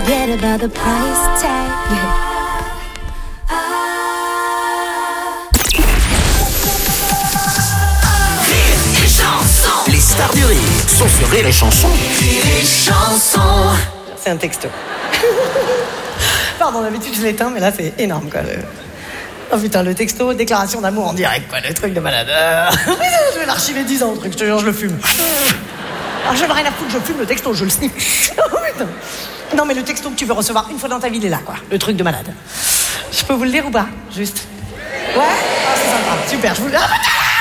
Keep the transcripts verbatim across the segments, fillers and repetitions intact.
forget about the price tag. Les stars du rire sont sur Rire et Chanson. Rire et Chanson. C'est un texto. Pardon, d'habitude je l'éteins, mais là c'est énorme quoi. Le... Oh putain, le texto, déclaration d'amour en direct quoi, le truc de malade. Euh... je vais l'archiver dix ans le truc, je te jure, je le fume. Alors j'en ai rien à foutre, je fume le texto, je le sniffe. Oh putain. Non mais le texto que tu veux recevoir une fois dans ta vie, il est là quoi, le truc de malade. Je peux vous le lire ou pas, juste? Ouais. Ah, c'est sympa, super, je vous le... Ah,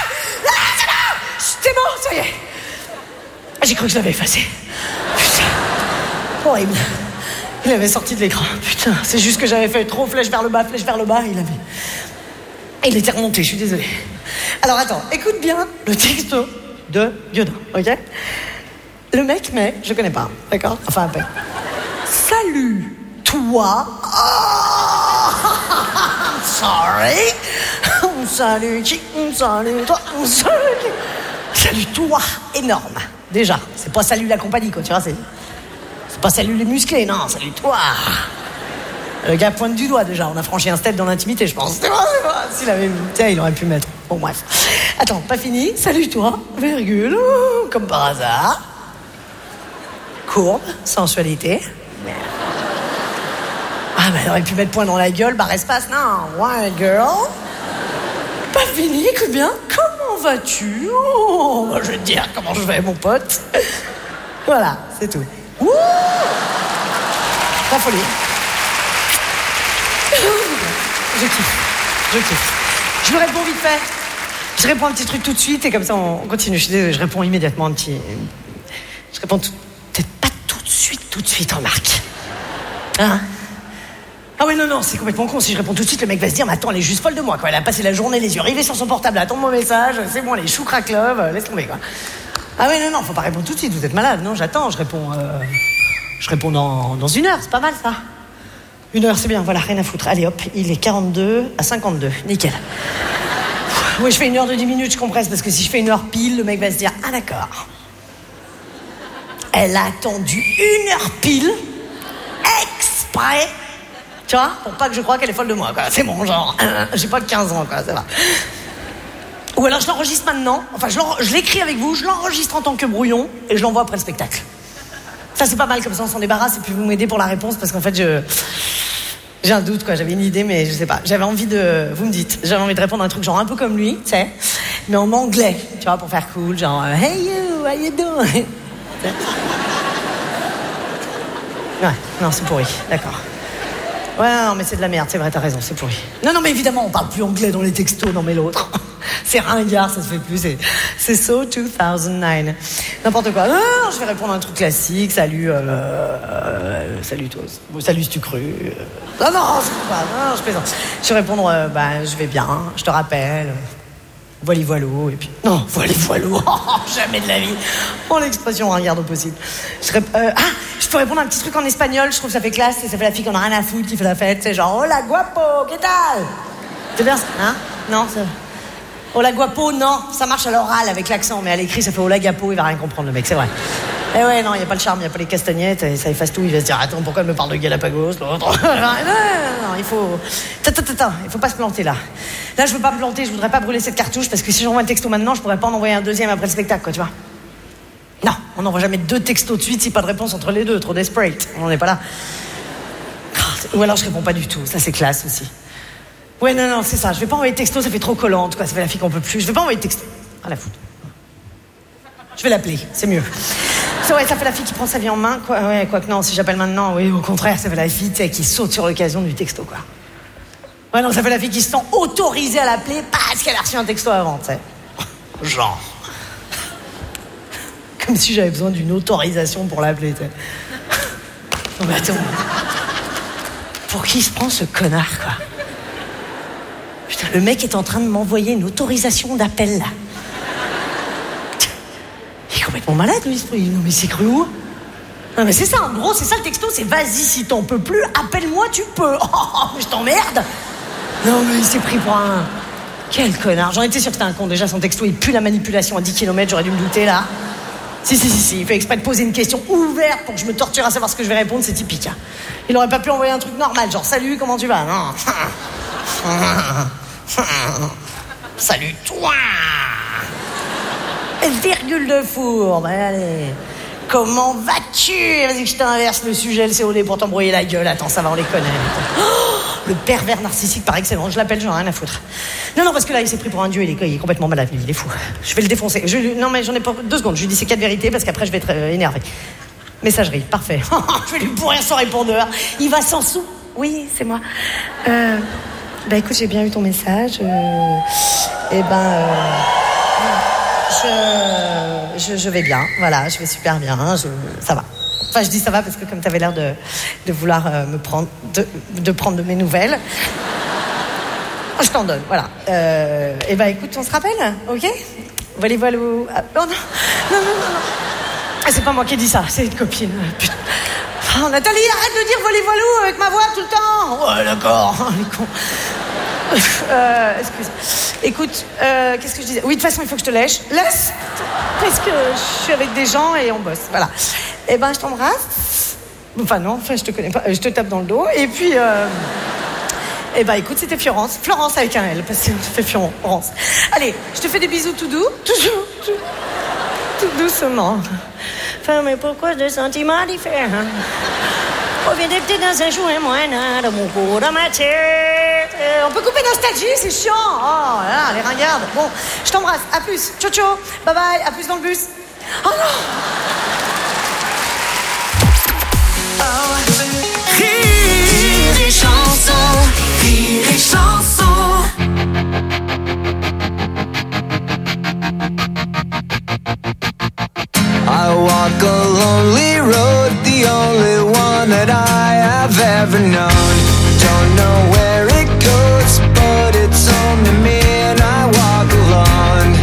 c'est bon, ça y est. J'ai cru que je l'avais effacé. Putain. Horrible. Il avait sorti de l'écran. Putain, c'est juste que j'avais fait trop flèche vers le bas, flèche vers le bas. Il avait... Il était remonté, je suis désolée. Alors attends, écoute bien le texto de Diodin, ok? Le mec met, je connais pas, d'accord? Enfin, un peu. Salut, toi. Oh, sorry. Salut qui? Salut toi. Salut. Salut toi, énorme. Déjà, c'est pas salut la compagnie, quoi, tu vois, c'est... C'est pas salut les musclés, non, salut toi. Le gars pointe du doigt, déjà, on a franchi un step dans l'intimité, je pense. C'est vrai, c'est vrai. S'il avait... Tiens, il aurait pu mettre. Bon, bref. Attends, pas fini. Salut toi, virgule, comme par hasard. Courbe, sensualité. Merde. Ah, bah, il aurait pu mettre point dans la gueule, barre espace, non. Ouais, girl. Pas fini, écoute bien. Comment vas-tu? Oh, bah, je vais te dire comment je vais, mon pote. Voilà, c'est tout. Ouh, la folie. Je kiffe, je kiffe. Je lui réponds vite fait. Je réponds un petit truc tout de suite et comme ça on continue. Je suis désolée, je réponds immédiatement un petit... Je réponds tout... peut-être pas tout de suite, tout de suite, remarque. Hein? Ah ouais, non, non, c'est complètement con. Si je réponds tout de suite, le mec va se dire, mais attends, elle est juste folle de moi, quoi. Elle a passé la journée les yeux rivés sur son portable, à attendre mon message. C'est bon, les choux crack love, laisse tomber, quoi. Ah ouais, non, non, faut pas répondre tout de suite, vous êtes malade. Non, j'attends, je réponds... Euh... Je réponds dans, dans une heure, c'est pas mal, ça. Une heure, c'est bien, voilà, rien à foutre. Allez, hop, il est quarante-deux à cinquante-deux, nickel. Oui, je fais une heure de dix minutes, je compresse, parce que si je fais une heure pile, le mec va se dire, ah d'accord. Elle a attendu une heure pile, exprès, tu vois, pour pas que je croie qu'elle est folle de moi, quoi. C'est bon, genre, j'ai pas que quinze ans, quoi, ça va. Ou alors je l'enregistre maintenant, enfin je, je l'écris avec vous, je l'enregistre en tant que brouillon, et je l'envoie après le spectacle. Ça c'est pas mal, comme ça on s'en débarrasse, et puis vous m'aidez pour la réponse, parce qu'en fait je... J'ai un doute, quoi, j'avais une idée, mais je sais pas. J'avais envie de... Vous me dites, j'avais envie de répondre à un truc genre un peu comme lui, tu sais, mais en anglais, tu vois, pour faire cool, genre « Hey you, how you doing ?» Ouais, non, c'est pourri, d'accord. Ouais, non, mais c'est de la merde, c'est vrai, t'as raison, c'est pourri. Non, non, mais évidemment, on parle plus anglais dans les textos, non mais l'autre. C'est ringard, ça se fait plus, c'est, c'est so deux mille neuf. N'importe quoi. Non, non, je vais répondre à un truc classique, salut, euh, euh, salut toi, salut si tu cru. Non, non, je sais pas, non, je plaisante. Je vais répondre, euh, bah, je vais bien, je te rappelle, voili voilou, et puis, non, voili voilou, oh, jamais de la vie. Oh, l'expression ringard au possible. Je rép... euh, ah, je peux répondre à un petit truc en espagnol, je trouve que ça fait classe, et ça fait la fille qu'on a rien à foutre, qui fait la fête, c'est genre, hola guapo, ¿qué tal? C'est bien ça, hein? Non, c'est... Hola guapo, non, ça marche à l'oral avec l'accent, mais à l'écrit ça fait hola gapo, il va rien comprendre le mec, c'est vrai. Eh ouais, non, il n'y a pas le charme, il n'y a pas les castagnettes, et ça efface tout, il va se dire, attends, pourquoi elle me parle de Galapagos, l'autre? Non, non, non, il faut... Attends, attends, attends, il faut pas se planter là. Là, je veux pas me planter, je voudrais pas brûler cette cartouche, parce que si j'envoie un texto maintenant, je pourrais pas en envoyer un deuxième après le spectacle, quoi, tu vois. Non, on n'envoie jamais deux textos de suite si pas de réponse entre les deux, trop desperate, on n'est pas là. Ou alors je réponds pas du tout, ça c'est classe aussi. Ouais, non, non, c'est ça. Je vais pas envoyer de texto, ça fait trop collante, quoi. Ça fait la fille qu'on peut plus. Je vais pas envoyer de texto. Ah, la foutre. Je vais l'appeler, c'est mieux. C'est ouais, ça fait la fille qui prend sa vie en main, quoi. Ouais, quoi que non, si j'appelle maintenant, oui, au contraire, ça fait la fille, tu sais, qui saute sur l'occasion du texto, quoi. Ouais, non, ça fait la fille qui se sent autorisée à l'appeler parce qu'elle a reçu un texto avant, tu sais. Genre. Comme si j'avais besoin d'une autorisation pour l'appeler, tu sais. Non, mais attends. Pour qui se prend ce connard, quoi? Putain, le mec est en train de m'envoyer une autorisation d'appel, là. Il est complètement malade, lui. Non, mais c'est cru où? Non, mais c'est ça, en gros, c'est ça le texto, c'est vas-y, si t'en peux plus, appelle-moi, tu peux. Oh, mais je t'emmerde. Non, mais il s'est pris pour un... Quel connard. J'en étais sûr que c'était un con. Déjà, son texto, il pue la manipulation à dix kilomètres, j'aurais dû me douter, là. Si, si, si, si, il fait exprès de poser une question ouverte pour que je me torture à savoir ce que je vais répondre, c'est typique. Hein. Il aurait pas pu envoyer un truc normal, genre salut, comment tu vas? Non. Salut, toi. Virgule de four, ben allez. Comment vas-tu? Vas-y que je t'inverse le sujet, le C O D pour t'embrouiller la gueule. Attends, ça va, on les connaît. Oh, le pervers narcissique par excellence, je l'appelle, j'en ai rien à foutre. Non, non, parce que là, il s'est pris pour un dieu, il est, il est complètement malade, il est fou. Je vais le défoncer. Je, non, mais j'en ai pas deux secondes, je lui dis ces quatre vérités parce qu'après, je vais être euh, énervé. Messagerie, parfait. Je vais lui pourrir son répondeur. Il va s'en sous. Oui, c'est moi. Euh, bah écoute, j'ai bien eu ton message. Euh, et ben... Euh, Je, je, je vais bien, voilà, je vais super bien, je, ça va. Enfin, je dis ça va parce que comme tu avais l'air de, de vouloir euh, me prendre, de, de prendre de mes nouvelles, je t'en donne, voilà. Euh, et ben écoute, on se rappelle, ok? Voilà, voilà. Ah, non, non, non, non, non. Ah, c'est pas moi qui ai dit ça, c'est une copine. Putain. Oh, Nathalie, arrête de dire voler voilou avec ma voix tout le temps. Ouais, d'accord, les cons. Euh, excuse. Écoute, euh, qu'est-ce que je disais? Oui, de toute façon, il faut que je te lèche. Laisse, parce que je suis avec des gens et on bosse. Voilà. Eh ben, je t'embrasse. Enfin non, enfin je te connais pas. Je te tape dans le dos. Et puis, euh... eh ben, écoute, c'était Florence. Florence avec un L, parce que ça fait Florence. Allez, je te fais des bisous tout doux, toujours, tout, tout doucement. Enfin, mais pourquoi des sentiments différents? Provient peut-être dans un jour moyen de mon cours dans ma tête. Euh, on peut couper nostalgie, c'est chiant. Oh là, les ringardes. Bon, je t'embrasse. À plus. Ciao, ciao. Bye bye. À plus dans le bus. Oh non. Oh. Rire et chanson, rire et chanson. I walk a lonely road, the only one that I have ever known. Don't know where it goes, but it's home to me and I walk alone.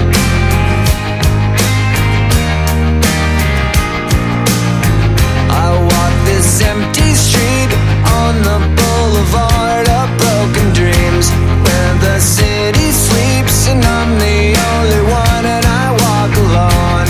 I walk this empty street on the boulevard of broken dreams, where the city sleeps and I'm the only one and I walk alone.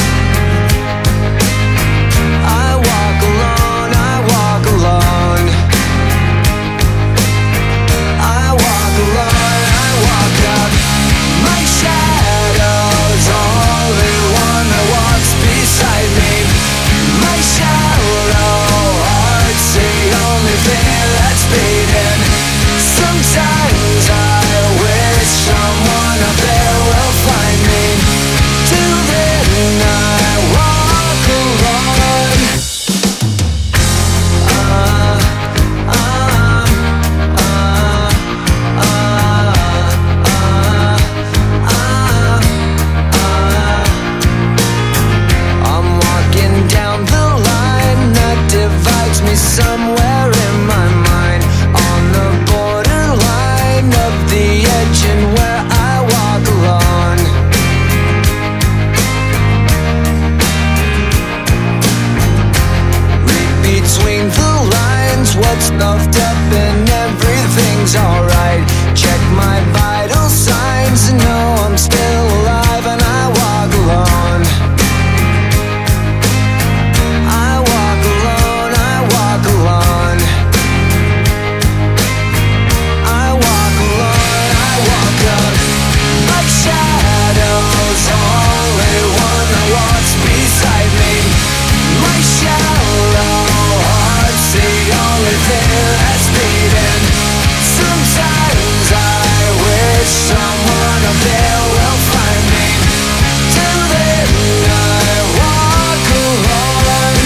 Sometimes I wish someone up there will find me. Till then I walk alone. Uh, uh, uh, uh, uh, uh, I'm walking down the line that divides me somewhere in my mind, on the borderline of the edge and where I walk alone. Read between the lines what's puffed up and everything's alright. Check my vital signs and know I'm still alive and I walk alone. I walk alone, I walk alone. I walk alone, I walk up. My shadow's only one that walks beside me. My shallow heart's the only thing that's beating. Sometimes I wish someone up there will find me. Till then I walk alone.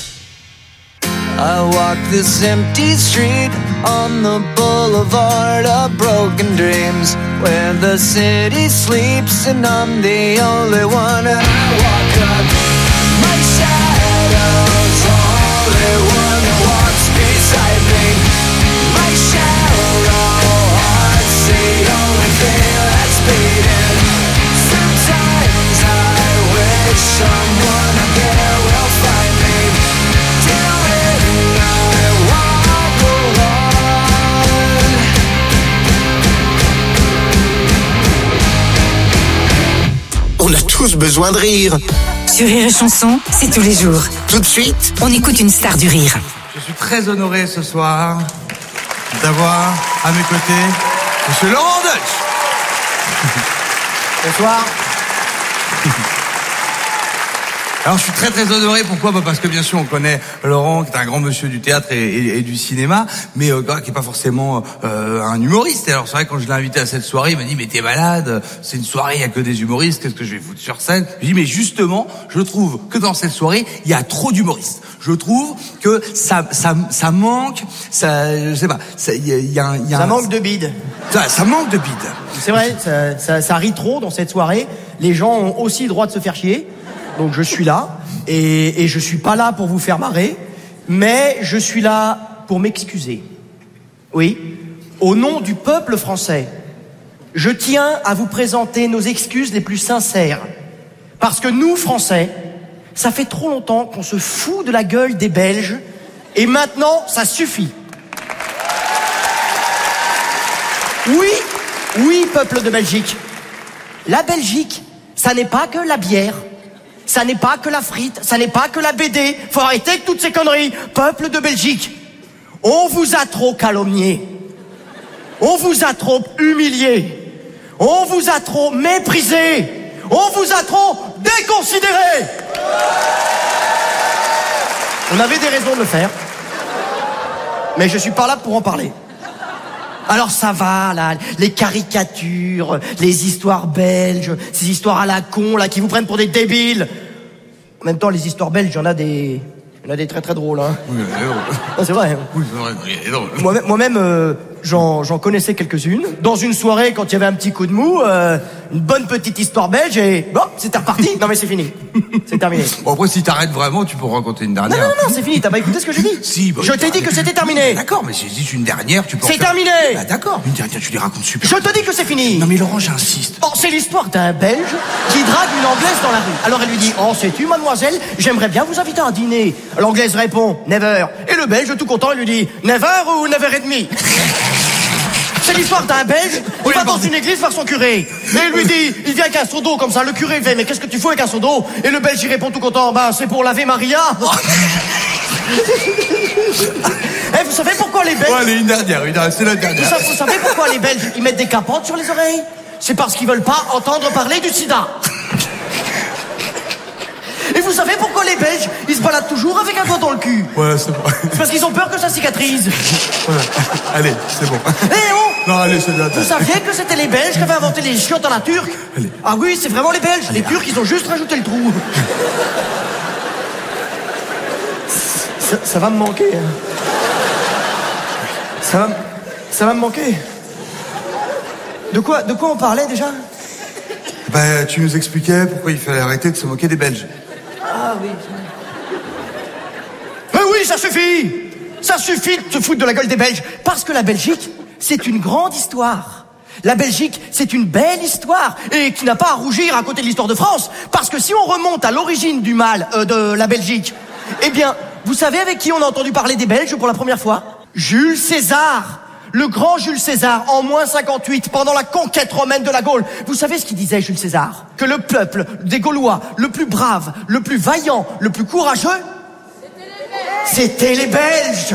I walk this empty street on the boulevard of broken dreams, where the city sleeps and I'm the only one and I walk up. My shadow's only one that walks beside me. My shallow heart's the only thing that's beating. Sometimes I wish someone up there will find me. Till then I walk alone. On a tous besoin de rire. Sur Rire et Chanson, c'est tous les jours. Tout de suite, On écoute une star du rire. Je suis très honoré ce soir d'avoir à mes côtés Monsieur Laurent Deutsch. Bonsoir. Alors je suis très très honoré, pourquoi bah parce que bien sûr on connaît Laurent qui est un grand monsieur du théâtre et, et, et du cinéma, mais euh, qui est pas forcément euh, un humoriste. Et alors c'est vrai, quand je l'ai invité à cette soirée, il m'a dit mais t'es malade, c'est une soirée, il y a que des humoristes, qu'est-ce que je vais foutre sur scène? Je lui ai dit mais justement, je trouve que dans cette soirée, il y a trop d'humoristes. Je trouve que ça ça ça manque, ça je sais pas, ça il y a, y a, un, y a Ça un, manque de bide. Ça, ça manque de bide. C'est vrai, ça, ça, ça rit trop dans cette soirée. Les gens ont aussi le droit de se faire chier. Donc je suis là, et, et je suis pas là pour vous faire marrer, mais je suis là pour m'excuser. Oui, au nom du peuple français, je tiens à vous présenter nos excuses les plus sincères. Parce que nous, Français, ça fait trop longtemps qu'on se fout de la gueule des Belges, et maintenant, ça suffit. Oui, oui, peuple de Belgique. La Belgique, ça n'est pas que la bière. Ça n'est pas que la frite, ça n'est pas que la B D. Faut arrêter avec toutes ces conneries. Peuple de Belgique, on vous a trop calomnié. On vous a trop humilié. On vous a trop méprisé. On vous a trop déconsidéré. On avait des raisons de le faire. Mais je suis pas là pour en parler. Alors ça va, là, les caricatures, les histoires belges, ces histoires à la con, là, qui vous prennent pour des débiles. En même temps, les histoires belges, il y en a des... Il y en a des très très drôles, hein. Oui, mais drôle. Ah, c'est vrai. Oui, c'est vrai, il est drôle. Moi-même, moi-même euh, j'en, j'en connaissais quelques-unes. Dans une soirée, quand il y avait un petit coup de mou, euh, une bonne petite histoire belge, et bon, c'était reparti. Non mais c'est fini. C'est terminé. Bon, après, si t'arrêtes vraiment, tu peux raconter une Non, dernière. non, non, c'est fini. T'as pas écouté ce que j'ai dit? Si, bah, Je t'ai dit que c'était terminé. D'accord, mais j'ai dit une dernière, tu peux en C'est faire- terminé. Bah, d'accord, une dernière, tu les racontes super. Je te dis que c'est fini. Non mais Laurent, j'insiste. Oh, c'est l'histoire d'un Belge qui drague une Anglaise dans la rue. Alors elle lui dit, oh, sais-tu, mademoiselle, j'aimerais bien vous inviter à un dîner. L'Anglaise répond, never. Et le Belge, tout content, il lui dit, never ou never et demi. C'est l'histoire d'un Belge, il va dans une église voir son curé. Et il lui dit, il vient avec un seau d'eau comme ça. Le curé, il fait, mais qu'est-ce que tu fais avec un seau d'eau? Et le Belge, il répond tout content, bah, c'est pour laver Maria. Eh, vous savez pourquoi les Belges... Ouais, allez, une dernière, une dernière, c'est la Vous dernière. savez, vous savez pourquoi les Belges, ils mettent des capotes sur les oreilles? C'est parce qu'ils veulent pas entendre parler du sida. Et vous savez pourquoi les Belges, ils se baladent toujours avec un doigt dans le cul? Ouais, c'est bon. C'est parce qu'ils ont peur que ça cicatrise. Voilà. Allez, c'est bon. Eh oh! Non, allez, c'est la Vous saviez que c'était les Belges qui avaient inventé les chiottes à la turque? Allez. Ah oui, c'est vraiment les Belges. Les Turcs, ils ont juste rajouté le trou. Ça, ça va me manquer. Hein. Ça va, me- ça va me manquer. De quoi, de quoi on parlait déjà? Bah, tu nous expliquais pourquoi il fallait arrêter de se moquer des Belges. Ah oui. Mais oui, ça suffit. Ça suffit de se foutre de la gueule des Belges. Parce que la Belgique, c'est une grande histoire. La Belgique, c'est une belle histoire. Et qui n'a pas à rougir à côté de l'histoire de France. Parce que si on remonte à l'origine du mal euh, de la Belgique, eh bien, vous savez avec qui on a entendu parler des Belges pour la première fois? Jules César. Le grand Jules César, en moins cinquante-huit, pendant la conquête romaine de la Gaule. Vous savez ce qu'il disait, Jules César? Que le peuple des Gaulois, le plus brave, le plus vaillant, le plus courageux, c'était les Belges.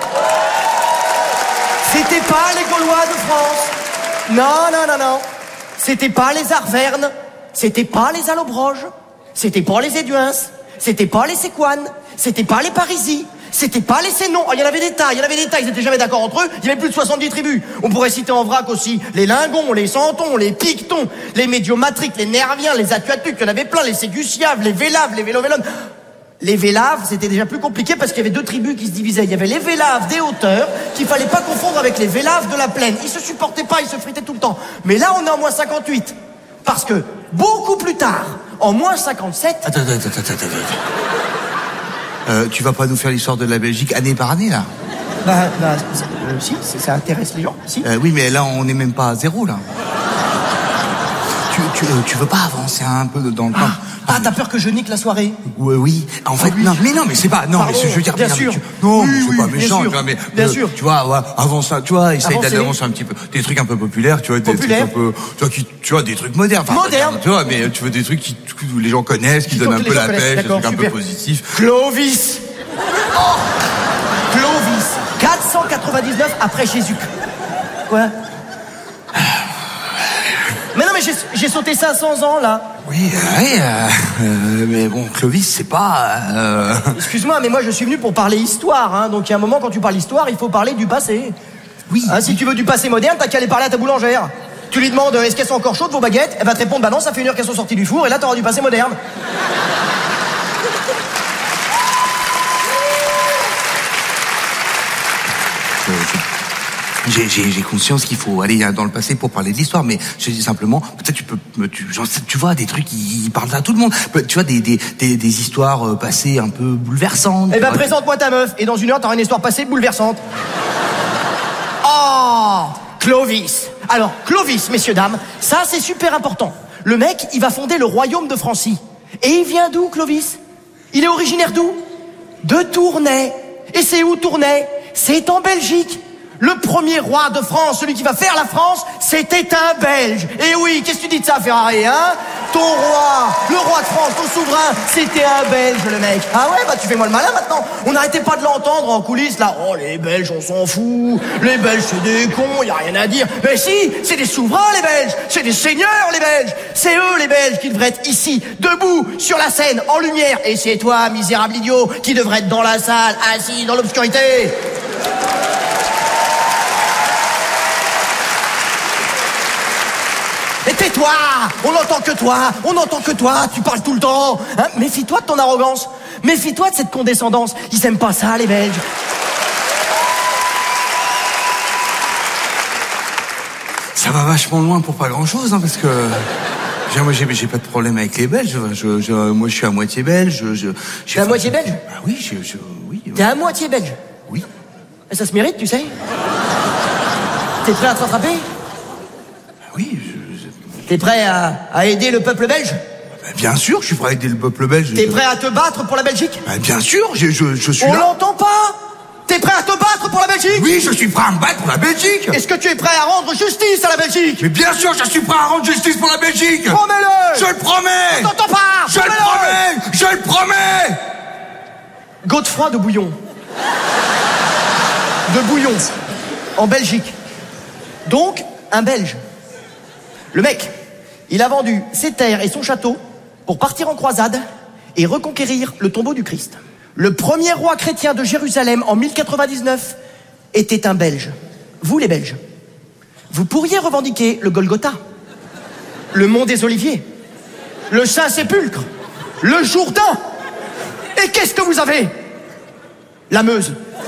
C'était pas les Gaulois de France. Non, non, non, non. C'était pas les Arvernes. C'était pas les Allobroges. C'était pas les Éduins. C'était pas les Séquanes. C'était pas les Parisis. C'était pas les Sénons. Oh, il y en avait des tas, il y en avait des tas, ils étaient jamais d'accord entre eux. Il y avait plus de soixante-dix tribus. On pourrait citer en vrac aussi les Lingons, les Santons, les Pictons, les Médiomatriques, les Nerviens, les Atuatuques, il y en avait plein, les Ségusiaves, les Vélaves, les Vélovélones. Les Vélaves, c'était déjà plus compliqué parce qu'il y avait deux tribus qui se divisaient. Il y avait les Vélaves des hauteurs, qu'il fallait pas confondre avec les Vélaves de la plaine. Ils se supportaient pas, ils se fritaient tout le temps. Mais là, on est en moins cinquante-huit. Parce que, beaucoup plus tard, en moins cinquante-sept... Attends, attends, attends, attends, attends. Euh, tu vas pas nous faire l'histoire de la Belgique année par année, là? Bah, bah euh, si, ça intéresse les gens, si. Euh, oui, mais là, on n'est même pas à zéro, là. tu, tu, euh, tu veux pas avancer un peu dans le temps? Ah, t'as peur que je nique la soirée? Oui, oui. En fait, Ah oui. non, mais non, mais c'est pas. Non, Pardon, mais je veux dire, bien mais non, sûr. mais tu- non, Oui, mais c'est oui, pas bien méchant, sûr. tu vois, mais Bien euh, sûr. tu vois, ouais, avant ça, tu vois, essaye Avancer. d'aller avancer un petit peu, des trucs un peu populaires, tu vois, des Populaires. trucs un peu, tu vois, qui, tu vois, des trucs modernes. Enfin, Modernes. Tu vois, mais tu veux des trucs qui, que les gens connaissent, qui Qui donnent sont- un que peu les la gens connaissent. pêche, des D'accord, trucs un peu super. positifs. Clovis. Oh, Clovis. quatre cent quatre-vingt-dix-neuf après Jésus. Quoi? Mais non, mais j'ai, j'ai sauté cinq cents ans, là. Oui, euh, oui, euh, euh, mais bon, Clovis, c'est pas. Euh... Excuse-moi, mais moi, je suis venu pour parler histoire, hein. Donc, il y a un moment, quand tu parles histoire, il faut parler du passé. Oui. Hein, si tu veux du passé moderne, t'as qu'à aller parler à ta boulangère. Tu lui demandes, est-ce qu'elles sont encore chaudes, vos baguettes? Elle va te répondre, bah non, ça fait une heure qu'elles sont sorties du four, et là, t'auras du passé moderne. J'ai, j'ai, j'ai conscience qu'il faut aller dans le passé pour parler de l'histoire, mais je dis simplement, peut-être tu peux, tu, genre, tu vois, des trucs qui parlent à tout le monde. Tu vois, des, des, des, des histoires euh, passées un peu bouleversantes. Eh ben, tu vois. présente-moi ta meuf, et dans une heure, t'auras une histoire passée bouleversante. Oh, Clovis. Alors, Clovis, messieurs, dames, ça, c'est super important. Le mec, il va fonder le royaume de Francie. Et il vient d'où, Clovis? Il est originaire d'où? De Tournai. Et c'est où, Tournai? C'est en Belgique. Le premier roi de France, celui qui va faire la France, c'était un Belge. Et oui, qu'est-ce que tu dis de ça, Ferrari, hein? Ton roi, le roi de France, ton souverain, c'était un Belge, le mec. Ah ouais, bah tu fais moi le malin maintenant. On n'arrêtait pas de l'entendre en coulisses, là. Oh, les Belges, on s'en fout. Les Belges, c'est des cons, y a rien à dire. Mais si, c'est des souverains, les Belges. C'est des seigneurs, les Belges. C'est eux, les Belges, qui devraient être ici, debout, sur la scène, en lumière. Et c'est toi, misérable idiot, qui devrait être dans la salle, assis dans l'obscurité. Et tais-toi! On n'entend que toi! On n'entend que toi! Tu parles tout le temps! Hein? Méfie-toi de ton arrogance! Méfie-toi de cette condescendance! Ils aiment pas ça, les Belges! Ça va vachement loin pour pas grand-chose, hein, parce que... J'ai- Moi, j'ai, j'ai pas de problème avec les Belges. Je, je, moi, je suis à moitié belge. Je, je, T'es à moitié belge? Ah oui, je, je, oui. T'es à moitié belge? Oui. Et ça se mérite, tu sais? T'es prêt à te rattraper? Oui, je, je- T'es prêt à, à aider le peuple belge? bah, bien sûr, je suis prêt à aider le peuple belge. T'es Je- prêt à te battre pour la Belgique? Bah, bien sûr, je, je, je suis On là. l'entend pas! T'es prêt à te battre pour la Belgique? Oui, je suis prêt à me battre pour la Belgique. Est-ce que tu es prêt à rendre justice à la Belgique? Mais bien sûr, je suis prêt à rendre justice pour la Belgique. Promets-le! Je le promets. On t'entend pas! Je le Promets-le! promets. Je le promets. Godefroy de Bouillon. De Bouillon. En Belgique. Donc, un Belge. Le mec, il a vendu ses terres et son château pour partir en croisade et reconquérir le tombeau du Christ. Le premier roi chrétien de Jérusalem en mille quatre-vingt-dix-neuf était un Belge. Vous, les Belges, vous pourriez revendiquer le Golgotha, le mont des Oliviers, le Saint-Sépulcre, le Jourdain. Et qu'est-ce que vous avez? La Meuse.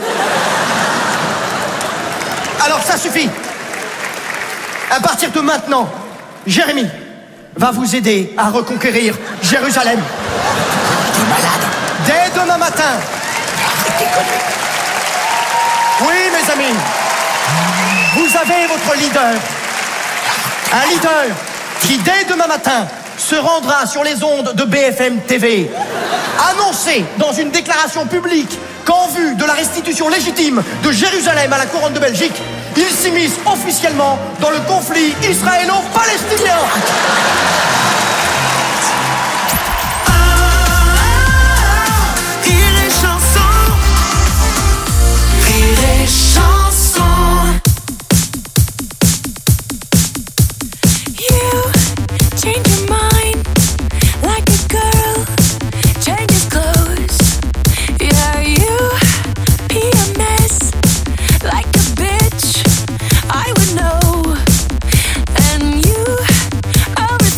Alors ça suffit. À partir de maintenant, Jérémy va vous aider à reconquérir Jérusalem. T'es malade. Dès demain matin. Oui, mes amis. Vous avez votre leader. Un leader qui, dès demain matin, se rendra sur les ondes de B F M T V. Annoncer dans une déclaration publique qu'en vue de la restitution légitime de Jérusalem à la couronne de Belgique, il s'immisce officiellement dans le conflit israélo-palestinien. Rire et chanson. Rire et chanson. You change your mind like a girl changes clothes. Yeah, you pee a mess like a bitch. I would know. And you are a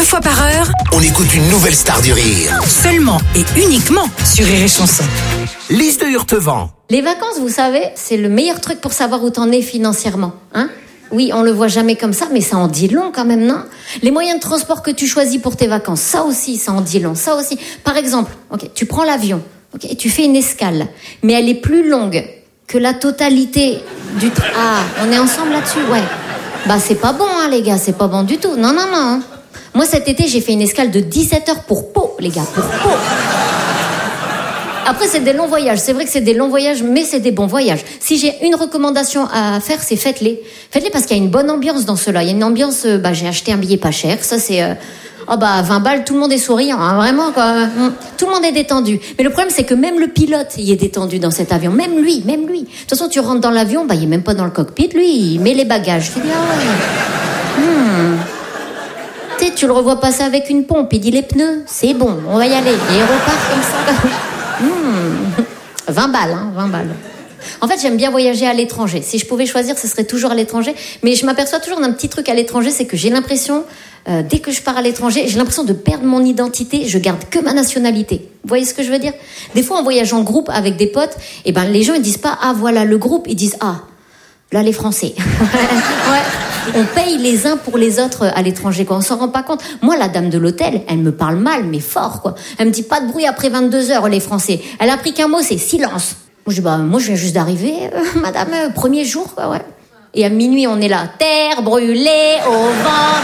fois par heure, On écoute une nouvelle star du rire. seulement et uniquement sur Rire et Chanson. Lise de Hurtevent. Les vacances, vous savez, c'est le meilleur truc pour savoir où t'en es financièrement, hein. Oui, on le voit jamais comme ça, mais ça en dit long quand même, non? Les moyens de transport que tu choisis pour tes vacances, ça aussi, ça en dit long, ça aussi. Par exemple, ok, tu prends l'avion, ok, et tu fais une escale, mais elle est plus longue que la totalité du... Tra- ah, on est ensemble là-dessus, ouais. Bah c'est pas bon, hein, les gars, c'est pas bon du tout. Non, non, non. Hein. Moi, cet été, j'ai fait une escale de dix-sept heures pour Pau, les gars, pour Pau. Après, c'est des longs voyages. C'est vrai que c'est des longs voyages, mais c'est des bons voyages. Si j'ai une recommandation à faire, c'est faites-les. Faites-les parce qu'il y a une bonne ambiance dans cela. Il y a une ambiance, euh, bah, j'ai acheté un billet pas cher. Ça, c'est, euh, oh, bah, vingt balles, tout le monde est souriant, hein, vraiment, quoi. Tout le monde est détendu. Mais le problème, c'est que même le pilote, il est détendu dans cet avion. Même lui, même lui. De toute façon, tu rentres dans l'avion, bah, il est même pas dans le cockpit. Lui, il met les bagages. Tu dis, ah ouais. Hmm. Tu sais, tu le revois passer avec une pompe. Il dit, les pneus, c'est bon, on va y aller. Et il repart comme ça. Mmh. vingt balles, hein, vingt balles. En fait, j'aime bien voyager à l'étranger. Si je pouvais choisir, ce serait toujours à l'étranger. Mais je m'aperçois toujours d'un petit truc à l'étranger, c'est que j'ai l'impression, euh, dès que je pars à l'étranger, j'ai l'impression de perdre mon identité. Je garde que ma nationalité. Vous voyez ce que je veux dire? Des fois, en voyage en groupe avec des potes, eh ben, les gens ils disent pas, ah voilà le groupe, ils disent, ah, là les Français. Ouais. On paye les uns pour les autres à l'étranger, quoi. On s'en rend pas compte. Moi, la dame de l'hôtel, elle me parle mal, mais fort, quoi. Elle me dit pas de bruit après vingt-deux heures, les Français. Elle a appris qu'un mot, c'est silence. Moi, je dis, bah, moi, je viens juste d'arriver, euh, madame, euh, premier jour, quoi, ouais. Et à minuit, on est là. Terre brûlée au vent,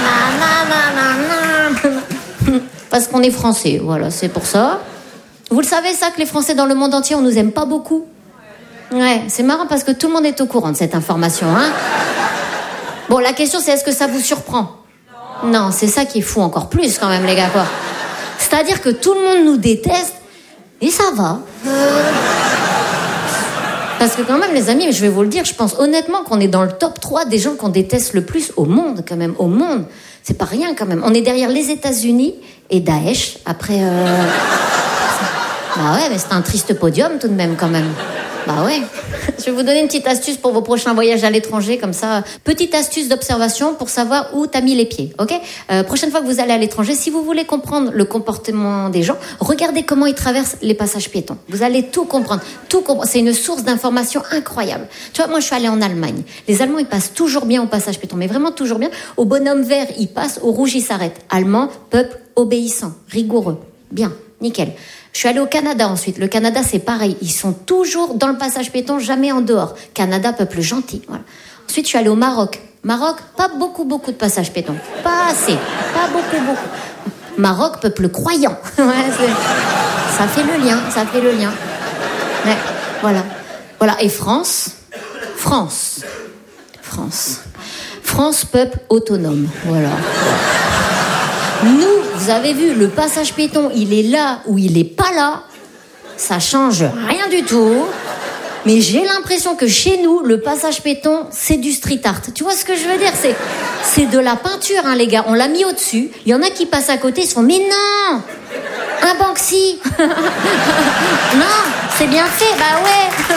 nanana. Parce qu'on est Français, voilà, c'est pour ça. Vous le savez, ça, que les Français dans le monde entier, on nous aime pas beaucoup? Ouais, c'est marrant parce que tout le monde est au courant de cette information, hein. Bon, la question, c'est est-ce que ça vous surprend? Non, c'est ça qui est fou encore plus, quand même, les gars, quoi. C'est-à-dire que tout le monde nous déteste, et ça va. Euh... Parce que quand même, les amis, je vais vous le dire, je pense honnêtement qu'on est dans le top trois des gens qu'on déteste le plus au monde, quand même, au monde. C'est pas rien, quand même. On est derrière les États-Unis et Daesh, après... Euh... Bah ouais, mais c'est un triste podium, tout de même, quand même. Bah ouais. Je vais vous donner une petite astuce pour vos prochains voyages à l'étranger, comme ça. Petite astuce d'observation pour savoir où t'as mis les pieds, ok? euh, Prochaine fois que vous allez à l'étranger, si vous voulez comprendre le comportement des gens, regardez comment ils traversent les passages piétons. Vous allez tout comprendre, tout comprendre. C'est une source d'information incroyable. Tu vois, moi je suis allée en Allemagne. Les Allemands, ils passent toujours bien au passage piéton, mais vraiment toujours bien. Au bonhomme vert, ils passent, au rouge, ils s'arrêtent. Allemand, peuple obéissant, rigoureux. Bien, nickel. Je suis allée au Canada ensuite. Le Canada, c'est pareil. Ils sont toujours dans le passage piéton, jamais en dehors. Canada, peuple gentil. Voilà. Ensuite, je suis allée au Maroc. Maroc, pas beaucoup, beaucoup de passages piétons. Pas assez. Pas beaucoup, beaucoup. Maroc, peuple croyant. Ouais, c'est... Ça fait le lien. Ça fait le lien. Ouais, voilà. Voilà. Et France. France. France. France, peuple autonome. Voilà. Nous, vous avez vu, le passage piéton, il est là ou il est pas là. Ça change rien du tout. Mais j'ai l'impression que chez nous, le passage piéton, c'est du street art. Tu vois ce que je veux dire? C'est, c'est de la peinture, hein, les gars. On l'a mis au-dessus. Il y en a qui passent à côté, ils se font, mais non! Un Banksy! Non, c'est bien fait, bah ouais!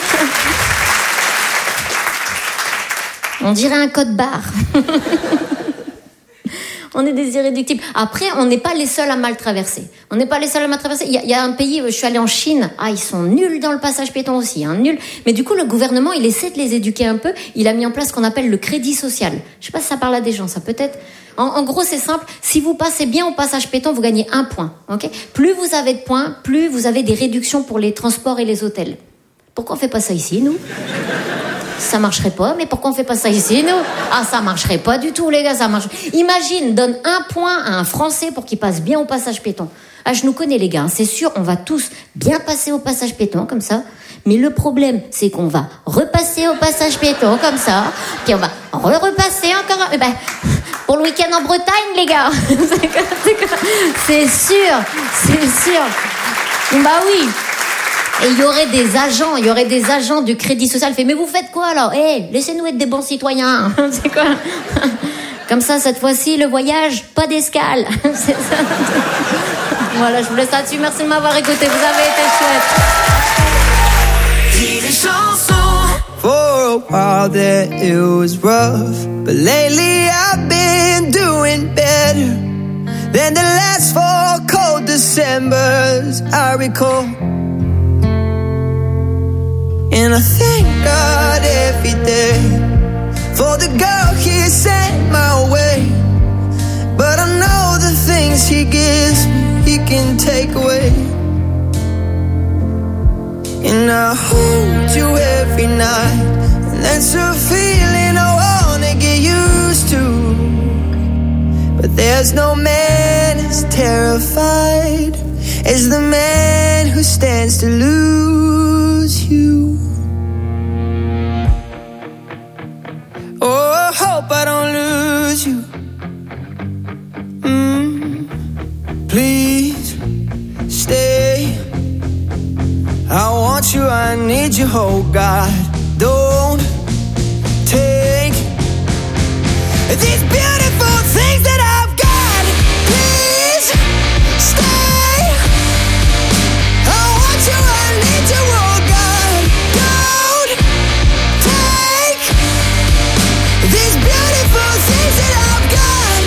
On dirait un code barre. On est des irréductibles. Après, on n'est pas les seuls à mal traverser. On n'est pas les seuls à mal traverser. Il y a, il y a un pays, je suis allée en Chine. Ah, ils sont nuls dans le passage piéton aussi, hein, nuls. Mais du coup, le gouvernement, il essaie de les éduquer un peu. Il a mis en place ce qu'on appelle le crédit social. Je sais pas si ça parle à des gens, ça peut-être. En, en gros, c'est simple. Si vous passez bien au passage piéton, vous gagnez un point. Ok ? Plus vous avez de points, plus vous avez des réductions pour les transports et les hôtels. Pourquoi on fait pas ça ici, nous ? Ça marcherait pas, mais pourquoi on fait pas ça ici, nous? Ah, ça marcherait pas du tout, les gars, ça marche. Imagine, donne un point à un Français pour qu'il passe bien au passage piéton. Ah, je nous connais, les gars, hein, c'est sûr, on va tous bien passer au passage piéton, comme ça. Mais le problème, c'est qu'on va repasser au passage piéton, comme ça. Puis on va re-repasser encore. Eh ben, pour le week-end en Bretagne, les gars. C'est sûr, c'est sûr. Bah oui. Et il y aurait des agents, il y aurait des agents du crédit social. Fait, mais vous faites quoi alors? Eh, hey, laissez-nous être des bons citoyens. C'est quoi? Comme ça, cette fois-ci, le voyage, pas d'escale. C'est ça. Voilà, je vous laisse là-dessus. Merci de m'avoir écouté. Vous avez été chouette. Rire et chanson. For a while there it was rough, but lately I've been doing better. than the last four cold Decembers I recall. And I thank God every day for the girl He sent my way. But I know the things He gives me, He can take away. And I hold you every night, and that's a feeling I wanna get used to. But there's no man as terrified as the man who stands to lose you. Oh, I hope I don't lose you. Mm, please stay. I want you, I need you, oh God. Don't take these beautiful things that I've got. Please stay. I want you, I need you, oh God. Don't take these beautiful things that I've got.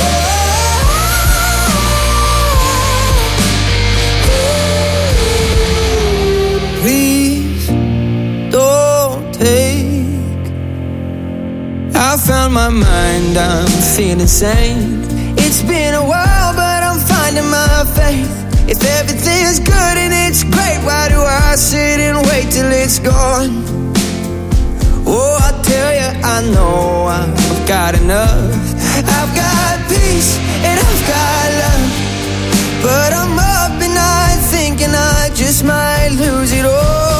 Oh, please don't take. I found my mind, I'm feeling sane. It's been a while, but I'm finding my faith. If everything's good and it's great, why do I sit and wait till it's gone? Oh, I tell you, I know I've got enough. I've got peace and I've got love, but I'm up at night thinking I just might lose it all.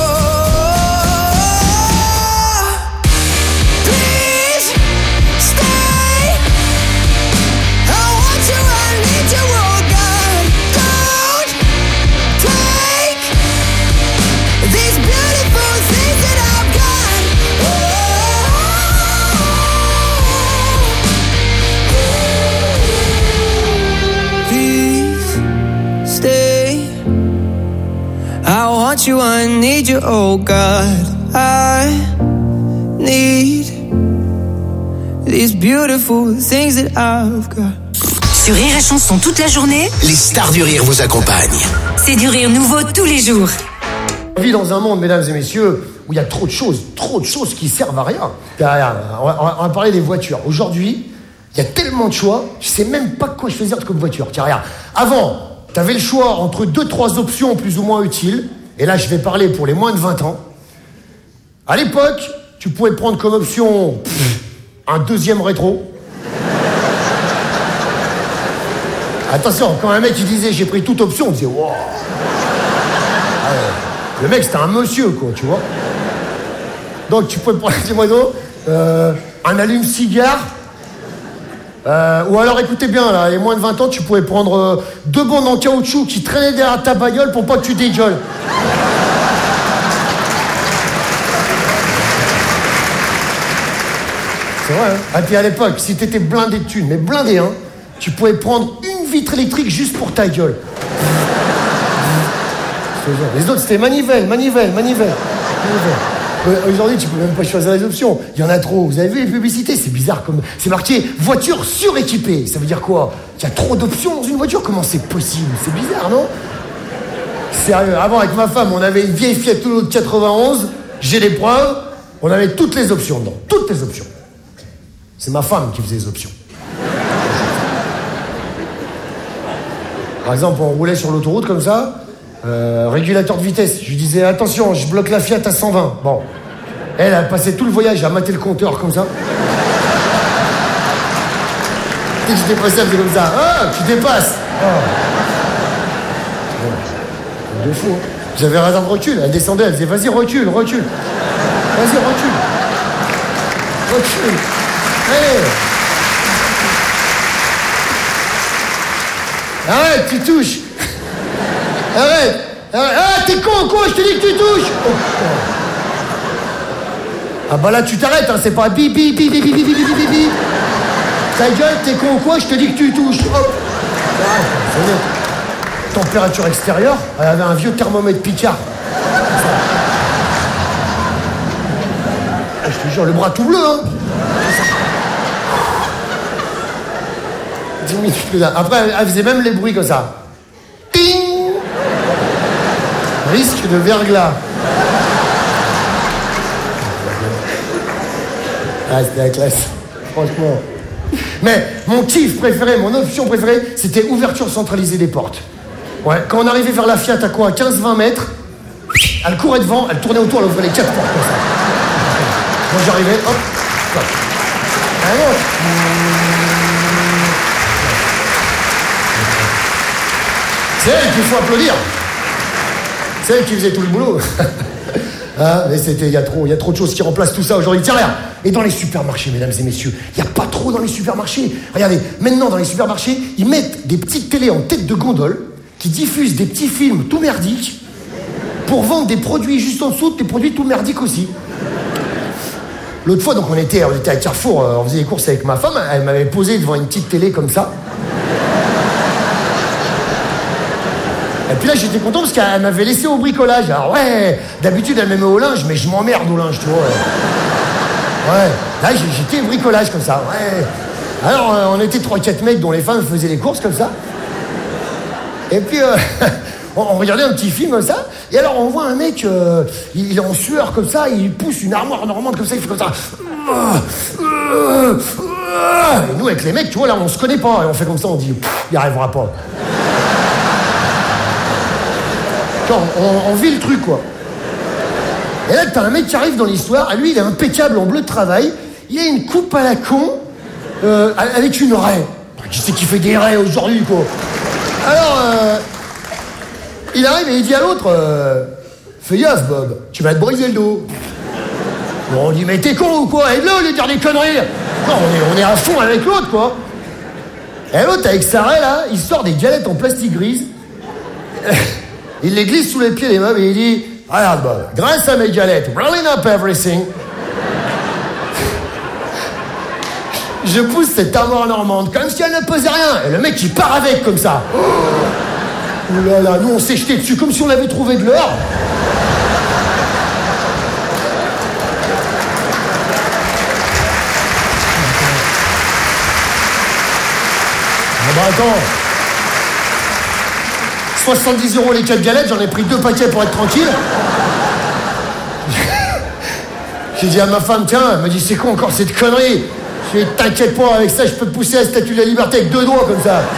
Please stay. I want you, I need you, oh God. Don't take these beautiful things that I've got. Please stay. I want you, I need you, oh God. I need these beautiful things that I've got. Sur Rire et Chanson toute la journée, Les stars du rire vous accompagnent. c'est du rire nouveau tous les jours. On vit dans un monde, mesdames et messieurs, où il y a trop de choses, trop de choses qui servent à rien. Regarde, on va, on va- on va parler des voitures. Aujourd'hui, il y a tellement de choix, je sais même pas quoi choisir comme voiture. Tiens, regarde, avant, t'avais le choix entre deux, trois options plus ou moins utiles. Et là, je vais parler pour les moins de vingt ans. À l'époque, tu pouvais prendre comme option pff, un deuxième rétro. Attention, quand un mec il disait j'ai pris toute option, on disait wow. Ouais, le mec c'était un monsieur quoi, tu vois. Donc tu pouvais prendre, dis-moi donc, euh, un allume-cigare. Euh, ou alors écoutez bien, là, les moins de vingt ans, tu pouvais prendre euh, deux bandes en caoutchouc qui traînaient derrière ta bagnole pour pas que tu dégueules. C'est vrai, hein. Et puis à l'époque, si t'étais blindé de thunes, mais blindé, hein, tu pouvais prendre une vitre électrique juste pour ta gueule. Les autres, c'était manivelle, manivelle, manivelle. manivelle. Euh, Aujourd'hui, tu peux même pas choisir les options. Il y en a trop. Vous avez vu les publicités? C'est bizarre comme... C'est marqué « voiture suréquipée ». Ça veut dire quoi? Il y a trop d'options dans une voiture? Comment c'est possible? C'est bizarre, non? Sérieux, avant, avec ma femme, on avait une vieille Fiat Uno de quatre-vingt-onze. J'ai les preuves. On avait toutes les options dedans. Toutes les options. C'est ma femme qui faisait les options. Par exemple, on roulait sur l'autoroute comme ça. Euh, régulateur de vitesse. Je lui disais, attention, je bloque la Fiat à cent vingt. Bon. Elle a passé tout le voyage à mater le compteur comme ça. Dès que je dépassais, elle faisait comme ça. Ah, tu dépasses. Oh. Ouais. De fou. Hein. J'avais radar de recul. Elle descendait, elle disait, vas-y, recule, recule. Vas-y, recule. Recule. Allez. Arrête, tu touches. Arrête, arrête. Ah, t'es con, quoi, je te dis que tu touches. Oh, oh. Ah bah là, tu t'arrêtes, hein, c'est pas bip, bip, bip, bip, bip, bip, bip, bip, bip. Ta gueule, t'es con, quoi, je te dis que tu touches. Oh. Ah, c'est net. Température extérieure, elle avait un vieux thermomètre Picard. Ah, je te jure, le bras tout bleu, hein. dix minutes plus tard. Après, elle faisait même les bruits comme ça. Ting. Risque de verglas. Ah, c'était la classe. Franchement. Mais mon kiff préféré, mon option préférée, c'était ouverture centralisée des portes. Ouais, quand on arrivait vers la Fiat à quoi, à quinze vingt mètres, elle courait devant, elle tournait autour, elle ouvrait les quatre portes comme ça. Quand j'arrivais, hop, hop. Alors, c'est elle qu'il faut applaudir. C'est elle qui faisait tout le boulot. Ah, mais c'était, il y a trop, il y a trop de choses qui remplacent tout ça aujourd'hui. Tiens, regarde. Et dans les supermarchés, mesdames et messieurs, il n'y a pas trop dans les supermarchés. Regardez, maintenant dans les supermarchés, ils mettent des petites télés en tête de gondole qui diffusent des petits films tout merdiques pour vendre des produits juste en dessous, des produits tout merdiques aussi. L'autre fois, donc on était, on était à Carrefour, on faisait des courses avec ma femme, elle m'avait posé devant une petite télé comme ça. Et puis là, j'étais content parce qu'elle m'avait laissé au bricolage. Alors ouais, d'habitude, elle me met au linge, mais je m'emmerde au linge, tu vois. Ouais, là, j'étais au bricolage comme ça, ouais. Alors, euh, on était trois quatre mecs dont les femmes faisaient les courses comme ça. Et puis, euh, on, on regardait un petit film comme ça. Et alors, on voit un mec, euh, il, il est en sueur comme ça, il pousse une armoire normande comme ça, il fait comme ça. Et nous, avec les mecs, tu vois, là, on se connaît pas. Et on fait comme ça, on dit, il n'y arrivera pas. Genre, on, on vit le truc, quoi. Et là, t'as un mec qui arrive dans l'histoire, lui, il est impeccable en bleu de travail, il a une coupe à la con, euh, avec une raie. Qui c'est qui fait des raies aujourd'hui, quoi? Alors, euh, il arrive et il dit à l'autre, euh, fais gaffe, Bob, tu vas te briser le dos. Bon, on dit, mais t'es con ou quoi? Aide-le, il lui dire des conneries. Non, on est, on est à fond avec l'autre, quoi. Et l'autre, avec sa raie, là, il sort des galettes en plastique grise. Il les glisse sous les pieds des meubles et il dit, regarde, Bob, grâce à mes galettes, rolling up everything, je pousse cette armoire normande comme si elle ne pesait rien. Et le mec, il part avec comme ça. Oh là là, nous, on s'est jeté dessus comme si on avait trouvé de l'or. Ah bah attends. soixante-dix euros les quatre galettes, j'en ai pris deux paquets pour être tranquille. J'ai dit à ma femme, tiens, elle m'a dit, c'est quoi encore cette connerie? Je lui ai dit, t'inquiète pas, avec ça, je peux te pousser la statue de la liberté avec deux doigts comme ça.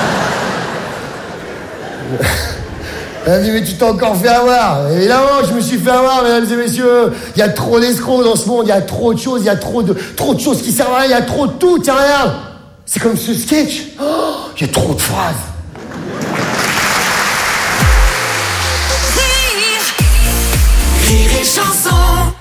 Elle m'a dit, mais tu t'es encore fait avoir. Évidemment, je me suis fait avoir, mesdames et messieurs. Il y a trop d'escrocs dans ce monde, il y a trop de choses, il y a trop de, trop de choses qui servent à rien, il y a trop de tout, tiens, regarde. C'est comme ce sketch. Oh, il y a trop de phrases. Rire et chanson.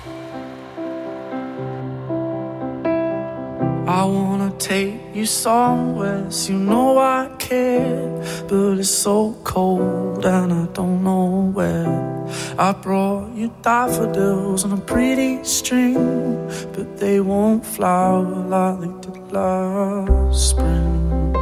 I wanna take you somewhere, so you know I care, but it's so cold and I don't know where. I brought you daffodils on a pretty string, but they won't flower like they did last spring.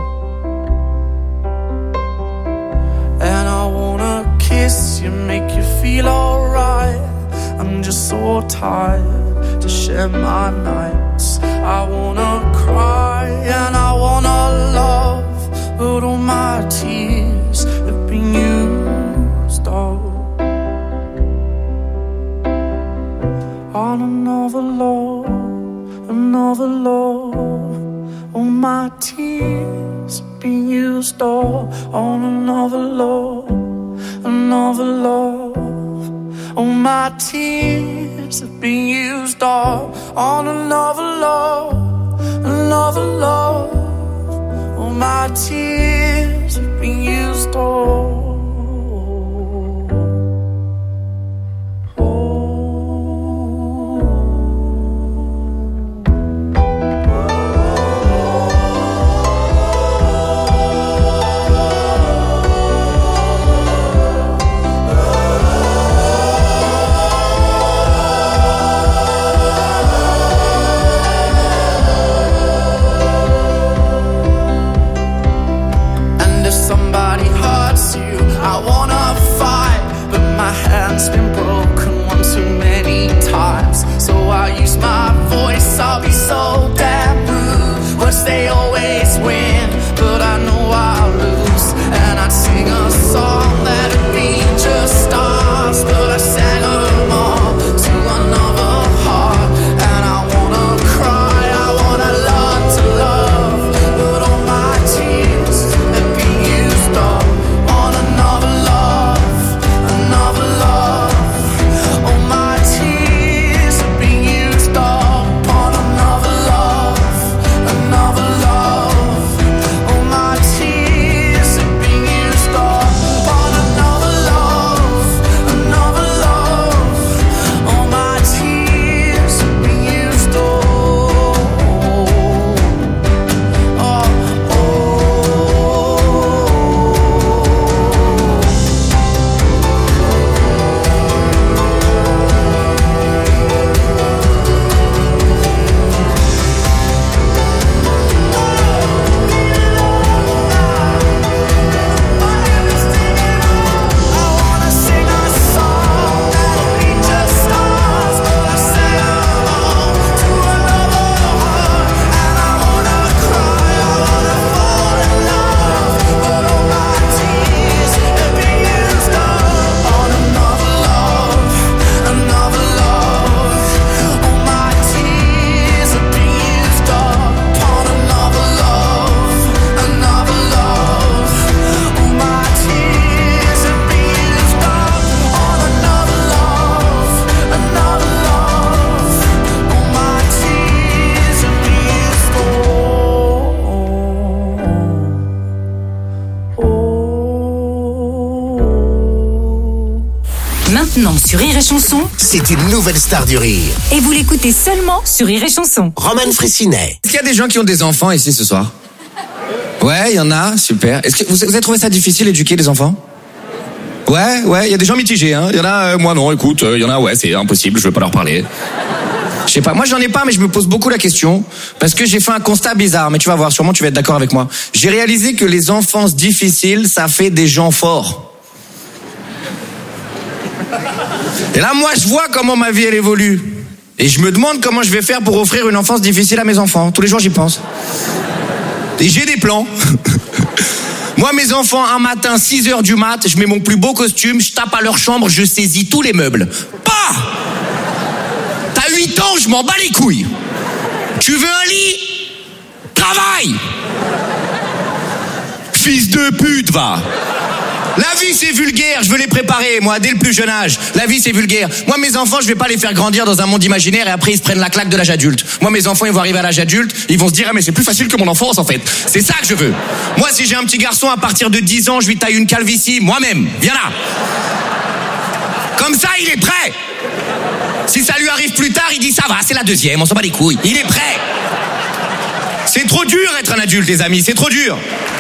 And I wanna kiss you, make you feel alright. I'm just so tired to share my nights. I wanna cry and I wanna love, but all my tears have been used up on another love, another love. All my tears have been used up on another love, another love. All my tears have been used up on another love, another love. All my tears have been used up. You Maintenant sur Rire et Chanson, C'est une nouvelle star du rire. et vous l'écoutez seulement sur Rire et Chanson. Roman Frécinet. Est-ce qu'il y a des gens qui ont des enfants ici ce soir? Ouais, il y en a, super. Est-ce que vous, vous avez trouvé ça difficile d'éduquer les enfants? Ouais, ouais, il y a des gens mitigés, hein. Il y en a, euh, moi non, écoute, il euh, y en a, ouais, c'est impossible, je veux pas leur parler. Je sais pas, moi j'en ai pas, mais je me pose beaucoup la question, parce que j'ai fait un constat bizarre, mais tu vas voir, sûrement tu vas être d'accord avec moi. J'ai réalisé que les enfances difficiles, ça fait des gens forts. Et là, moi, je vois comment ma vie, elle évolue. Et je me demande comment je vais faire pour offrir une enfance difficile à mes enfants. Tous les jours, j'y pense. Et j'ai des plans. Moi, mes enfants, un matin, six heures du mat, je mets mon plus beau costume, je tape à leur chambre, je saisis tous les meubles. Bah! T'as huit ans, je m'en bats les couilles. Tu veux un lit? Travaille! Fils de pute, va! La vie c'est vulgaire, je veux les préparer, moi, dès le plus jeune âge. La vie c'est vulgaire. Moi, mes enfants, je vais pas les faire grandir dans un monde imaginaire et après ils se prennent la claque de l'âge adulte. Moi, mes enfants, ils vont arriver à l'âge adulte, ils vont se dire, ah mais c'est plus facile que mon enfance en fait. C'est ça que je veux. Moi, si j'ai un petit garçon à partir de dix ans, je lui taille une calvitie, moi-même. Viens là. Comme ça, il est prêt. Si ça lui arrive plus tard, il dit, ça va, c'est la deuxième, on s'en bat les couilles. Il est prêt. C'est trop dur être un adulte, les amis, c'est trop dur.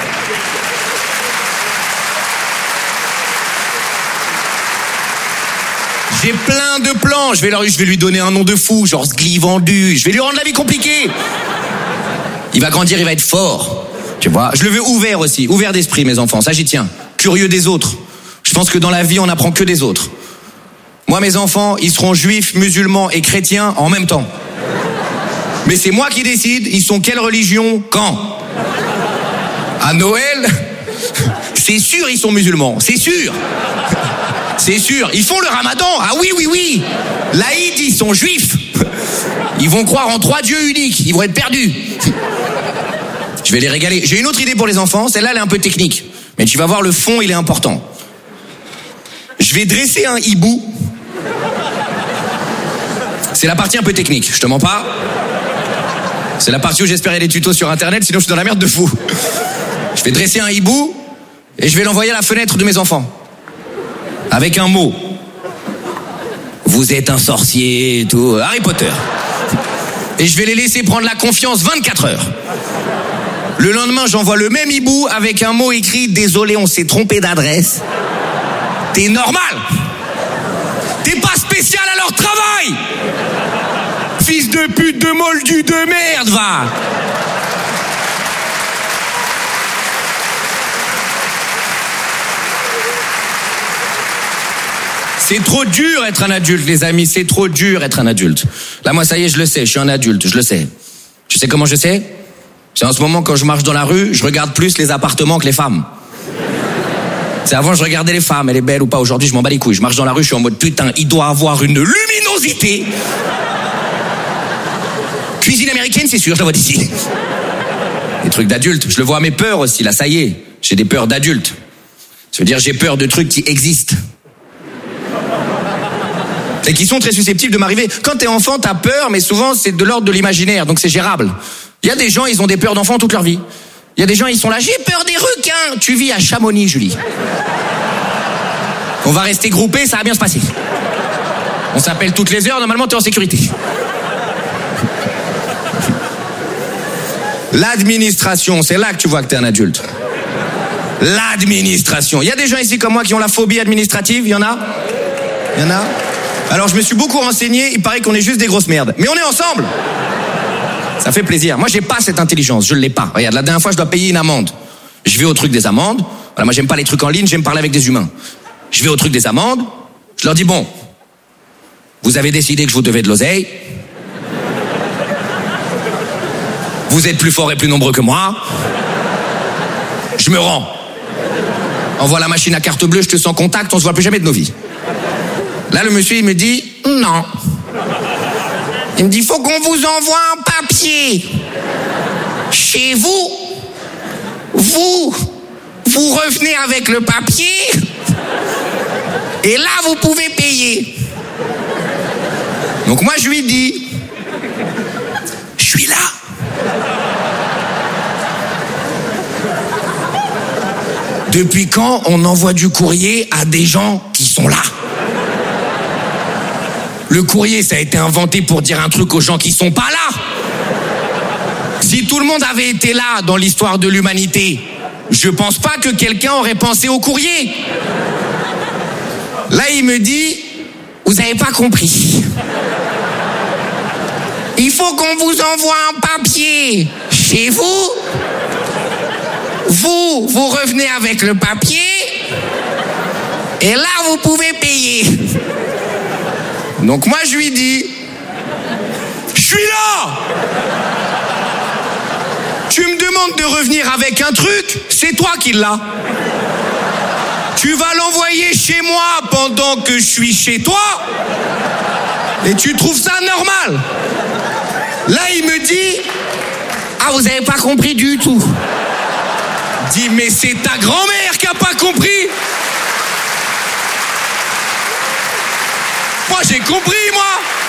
J'ai plein de plans, je vais, leur, je vais lui donner un nom de fou, genre Sgli vendu, je vais lui rendre la vie compliquée. Il va grandir, il va être fort, tu vois. Je le veux ouvert aussi, ouvert d'esprit mes enfants, ça j'y tiens. Curieux des autres. Je pense que dans la vie on n'apprend que des autres. Moi mes enfants, ils seront juifs, musulmans et chrétiens en même temps. Mais c'est moi qui décide, ils sont quelle religion, quand. À Noël, c'est sûr ils sont musulmans, c'est sûr. C'est sûr, ils font le ramadan. Ah oui, oui, oui. L'Aïd, ils sont juifs. Ils vont croire en trois dieux uniques. Ils vont être perdus. Je vais les régaler. J'ai une autre idée pour les enfants. Celle-là, elle est un peu technique. Mais tu vas voir, le fond, il est important. Je vais dresser un hibou. C'est la partie un peu technique. Je te mens pas. C'est la partie où j'espérais des tutos sur Internet, sinon je suis dans la merde de fou. Je vais dresser un hibou et je vais l'envoyer à la fenêtre de mes enfants. Avec un mot. Vous êtes un sorcier et tout. Harry Potter. Et je vais les laisser prendre la confiance vingt-quatre heures. Le lendemain, j'envoie le même hibou avec un mot écrit « Désolé, on s'est trompé d'adresse ». T'es normal. T'es pas spécial à leur travail. Fils de pute, de moldu, de merde, va. C'est trop dur être un adulte, les amis, c'est trop dur être un adulte. Là, moi, ça y est, je le sais, je suis un adulte, je le sais. Tu sais comment je sais? C'est en ce moment, quand je marche dans la rue, je regarde plus les appartements que les femmes. C'est avant, je regardais les femmes, elle est belle ou pas. Aujourd'hui, je m'en bats les couilles. Je marche dans la rue, je suis en mode, putain, il doit avoir une luminosité. Cuisine américaine, c'est sûr, je la vois d'ici. Des trucs d'adultes. Je le vois à mes peurs aussi, là, ça y est. J'ai des peurs d'adultes. Ça veut dire, j'ai peur de trucs qui existent. Et qui sont très susceptibles de m'arriver. Quand t'es enfant, t'as peur, mais souvent c'est de l'ordre de l'imaginaire, donc c'est gérable. Il y a des gens, ils ont des peurs d'enfants toute leur vie. Il y a des gens, ils sont là, j'ai peur des requins. Tu vis à Chamonix, Julie. On va rester groupés, ça va bien se passer. On s'appelle toutes les heures, normalement t'es en sécurité. L'administration, c'est là que tu vois que t'es un adulte. L'administration. Il y a des gens ici comme moi qui ont la phobie administrative, il y en a? Il y en a? Alors je me suis beaucoup renseigné, il paraît qu'on est juste des grosses merdes. Mais on est ensemble. Ça fait plaisir. Moi j'ai pas cette intelligence, je l'ai pas. Regarde, la dernière fois je dois payer une amende. Je vais au truc des amendes. Voilà, moi j'aime pas les trucs en ligne, j'aime parler avec des humains. Je vais au truc des amendes, je leur dis bon, vous avez décidé que je vous devais de l'oseille. Vous êtes plus forts et plus nombreux que moi. Je me rends. Envoie la machine à carte bleue, je te sens contact, on se voit plus jamais de nos vies. Là, le monsieur, il me dit, non. Il me dit, faut qu'on vous envoie un papier. Chez vous, vous, vous revenez avec le papier, et là, vous pouvez payer. Donc moi, je lui dis, je suis là. Depuis quand on envoie du courrier à des gens qui sont là? Le courrier, ça a été inventé pour dire un truc aux gens qui sont pas là. Si tout le monde avait été là dans l'histoire de l'humanité, je pense pas que quelqu'un aurait pensé au courrier. Là, il me dit, vous avez pas compris. Il faut qu'on vous envoie un papier chez vous. Vous, vous revenez avec le papier. Et là, vous pouvez payer. Donc moi, je lui dis, je suis là. Tu me demandes de revenir avec un truc, c'est toi qui l'as. Tu vas l'envoyer chez moi pendant que je suis chez toi. Et tu trouves ça normal. Là, il me dit, ah, vous avez pas compris du tout. Dis, mais c'est ta grand-mère qui a pas compris. Moi, j'ai compris, moi.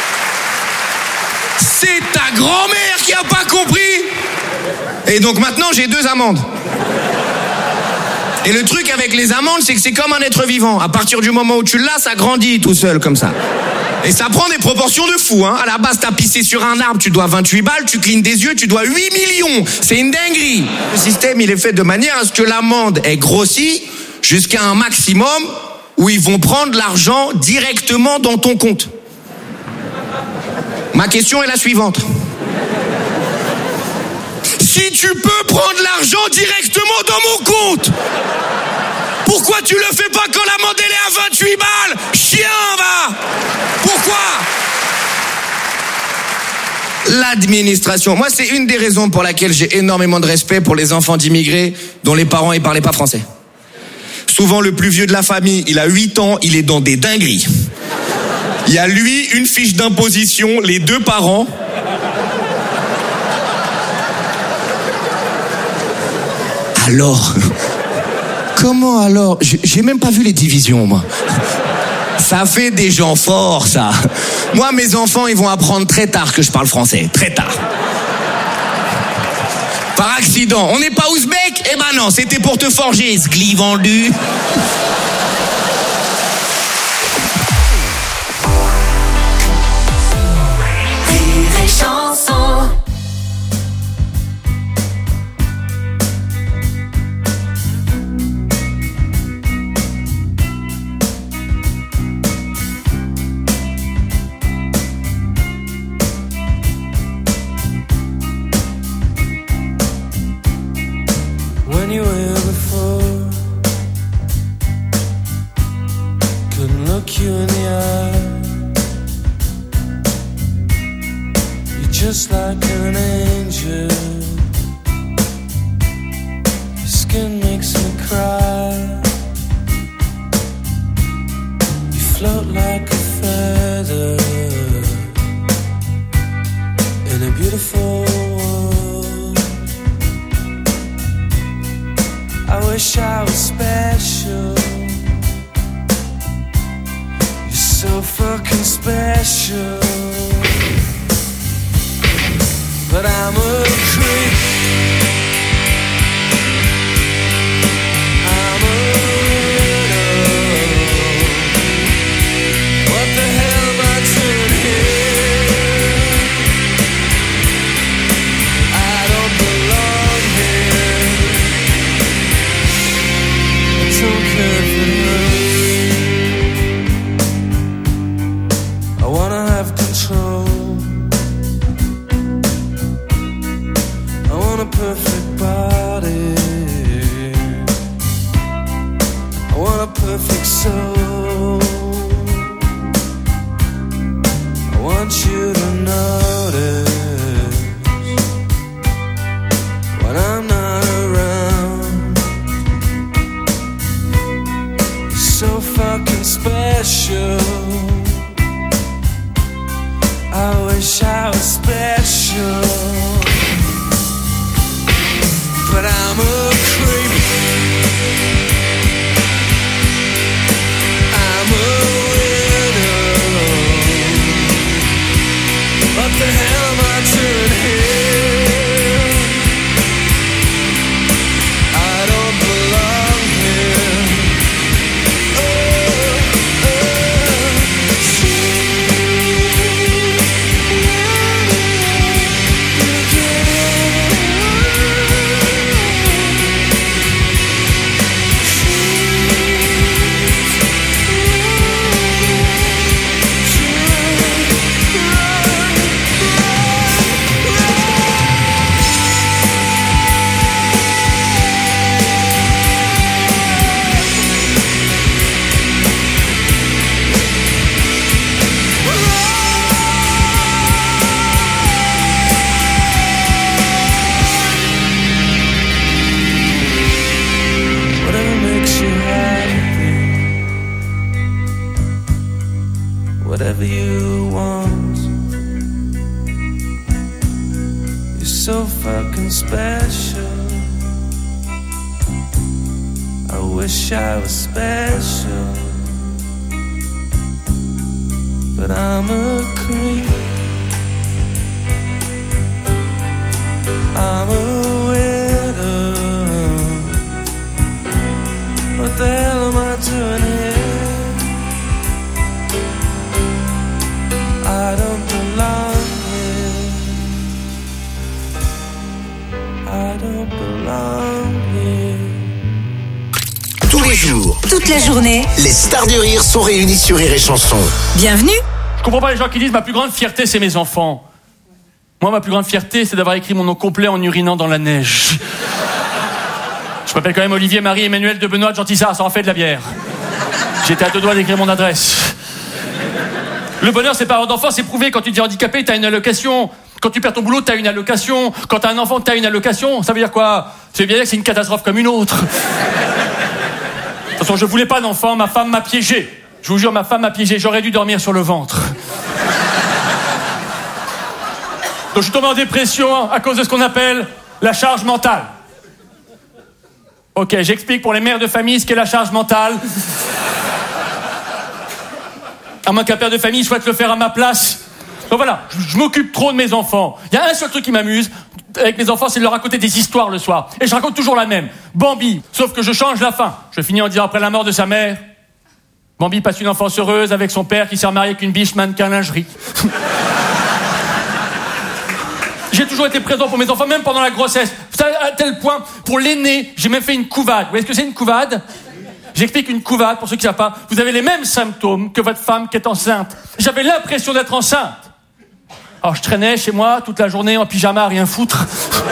C'est ta grand-mère qui a pas compris. Et donc maintenant, j'ai deux amendes. Et le truc avec les amendes, c'est que c'est comme un être vivant. À partir du moment où tu l'as, ça grandit tout seul, comme ça. Et ça prend des proportions de fou, hein. À la base, t'as pissé sur un arbre, tu dois vingt-huit balles, tu clignes des yeux, tu dois huit millions. C'est une dinguerie. Le système, il est fait de manière à ce que l'amende est grossie jusqu'à un maximum où ils vont prendre l'argent directement dans ton compte. Ma question est la suivante. Si tu peux prendre l'argent directement dans mon compte, pourquoi tu le fais pas quand l'amende elle est à vingt-huit balles? Chien, va! Pourquoi? L'administration. Moi, c'est une des raisons pour laquelle j'ai énormément de respect pour les enfants d'immigrés dont les parents ils parlaient pas français. Souvent, le plus vieux de la famille, il a huit ans, il est dans des dingueries. Il y a lui, une fiche d'imposition, les deux parents. Alors, comment alors? J'ai même pas vu les divisions, moi. Ça fait des gens forts, ça. Moi, mes enfants, ils vont apprendre très tard que je parle français. Très tard. Par accident. On n'est pas ouzbek? Eh ben non, c'était pour te forger, ce glis vendu. Rire et chanson. When you were here before, couldn't look you in the eye. You're just like an angel. Your skin makes me cry. You float like a feather in a beautiful world. I wish I was special. You're so fucking special. But I'm a creep. I'm a widow. What the hell am I doing here? I don't belong here. Don't care for you. I wanna have control. I whatever you want. You're so fucking special. I wish I was special, but I'm a creep. I'm a widow. What the hell am I doing here? I don't belong here. I don't belong here. Tous les jours, toute la journée, les stars du rire sont réunies sur Rire et Chanson. Bienvenue. Je comprends pas les gens qui disent ma plus grande fierté c'est mes enfants. Moi ma plus grande fierté c'est d'avoir écrit mon nom complet en urinant dans la neige. Je m'appelle quand même Olivier Marie Emmanuel de Benoît de Gentissart, ça en fait de la bière. J'étais à deux doigts d'écrire mon adresse. Le bonheur c'est pas avoir d'enfant, c'est prouvé. Quand tu dis handicapé t'as une allocation. Quand tu perds ton boulot t'as une allocation. Quand t'as un enfant t'as une allocation. Ça veut dire quoi? Ça veut bien dire que c'est une catastrophe comme une autre. De toute façon je voulais pas d'enfant, ma femme m'a piégé. Je vous jure, ma femme m'a piégé, j'aurais dû dormir sur le ventre. Donc je suis tombé en dépression à cause de ce qu'on appelle la charge mentale. Ok, j'explique pour les mères de famille ce qu'est la charge mentale. À moins qu'un père de famille souhaite le faire à ma place. Donc voilà, je, je m'occupe trop de mes enfants. Il y a un seul truc qui m'amuse avec mes enfants, c'est de leur raconter des histoires le soir. Et je raconte toujours la même. Bambi, sauf que je change la fin. Je finis en disant après la mort de sa mère, Bambi passe une enfance heureuse avec son père qui s'est remarié avec une biche mannequin lingerie. J'ai toujours été présent pour mes enfants, même pendant la grossesse. À tel point, pour l'aîné, j'ai même fait une couvade. Vous voyez ce que c'est une couvade? J'explique une couvade, pour ceux qui ne savent pas. Vous avez les mêmes symptômes que votre femme qui est enceinte. J'avais l'impression d'être enceinte. Alors je traînais chez moi toute la journée en pyjama, à rien foutre.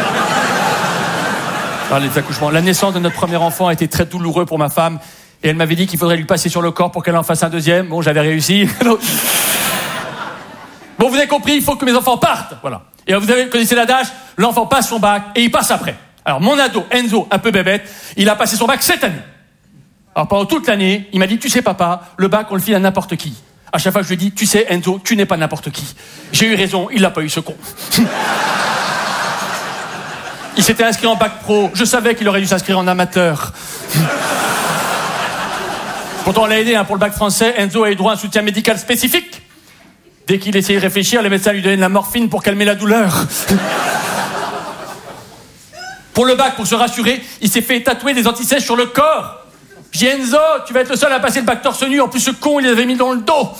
Alors, les accouchements. La naissance de notre premier enfant a été très douloureux pour ma femme. Et elle m'avait dit qu'il faudrait lui passer sur le corps pour qu'elle en fasse un deuxième. Bon, j'avais réussi. Bon, vous avez compris, il faut que mes enfants partent. Voilà. Et vous avez, connaissez l'adage, l'enfant passe son bac et il passe après. Alors, mon ado, Enzo, un peu bébête, il a passé son bac cette année. Alors, pendant toute l'année, il m'a dit, tu sais, papa, le bac, on le file à n'importe qui. À chaque fois, je lui ai dit, tu sais, Enzo, tu n'es pas n'importe qui. J'ai eu raison, il n'a pas eu ce con. Il s'était inscrit en bac pro. Je savais qu'il aurait dû s'inscrire en amateur. Pourtant, on l'a aidé hein, pour le bac français. Enzo a eu droit à un soutien médical spécifique. Dès qu'il essayait de réfléchir, les médecins lui donnaient de la morphine pour calmer la douleur. Pour le bac, pour se rassurer, il s'est fait tatouer des antisèches sur le corps. J'ai dit, Enzo, tu vas être le seul à passer le bac torse nu. En plus, ce con, il les avait mis dans le dos.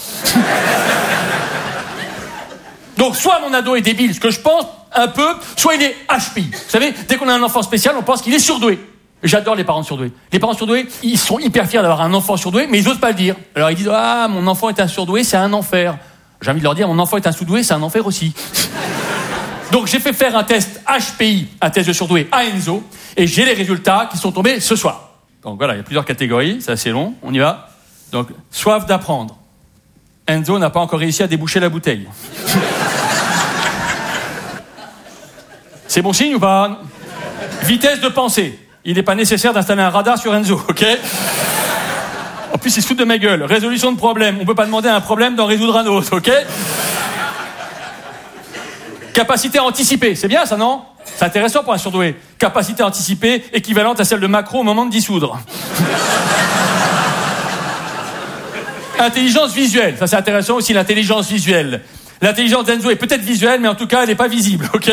Donc, soit mon ado est débile, ce que je pense un peu, soit il est H P I. Vous savez, dès qu'on a un enfant spécial, on pense qu'il est surdoué. J'adore les parents surdoués. Les parents surdoués, ils sont hyper fiers d'avoir un enfant surdoué, mais ils n'osent pas le dire. Alors ils disent, ah, mon enfant est un surdoué, c'est un enfer. J'ai envie de leur dire, mon enfant est un sous-doué, c'est un enfer aussi. Donc j'ai fait faire un test H P I, un test de surdoué à Enzo, et j'ai les résultats qui sont tombés ce soir. Donc voilà, il y a plusieurs catégories, c'est assez long, on y va. Donc, soif d'apprendre. Enzo n'a pas encore réussi à déboucher la bouteille. C'est bon signe ou pas? Vitesse de pensée. Il n'est pas nécessaire d'installer un radar sur Enzo, ok? En plus, il se fout de ma gueule. Résolution de problème. On ne peut pas demander à un problème d'en résoudre un autre, ok? Capacité à anticiper. C'est bien ça, non? C'est intéressant pour un surdoué. Capacité à anticiper, équivalente à celle de Macron au moment de dissoudre. Intelligence visuelle. Ça, c'est intéressant aussi, l'intelligence visuelle. L'intelligence d'Enzo est peut-être visuelle, mais en tout cas, elle n'est pas visible, ok?